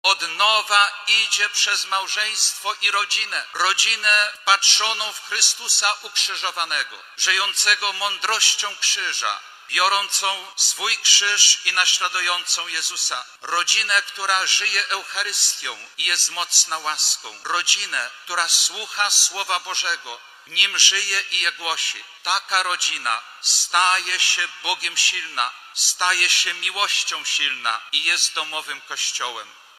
Odnowa idzie przez małżeństwo i rodzinę. Rodzinę wpatrzoną w Chrystusa ukrzyżowanego, żyjącego mądrością krzyża, biorącą swój krzyż i naśladującą Jezusa. Rodzinę, która żyje Eucharystią i jest mocna łaską. Rodzinę, która słucha Słowa Bożego, nim żyje i je głosi. Taka rodzina staje się Bogiem silna, staje się miłością silna i jest domowym Kościołem.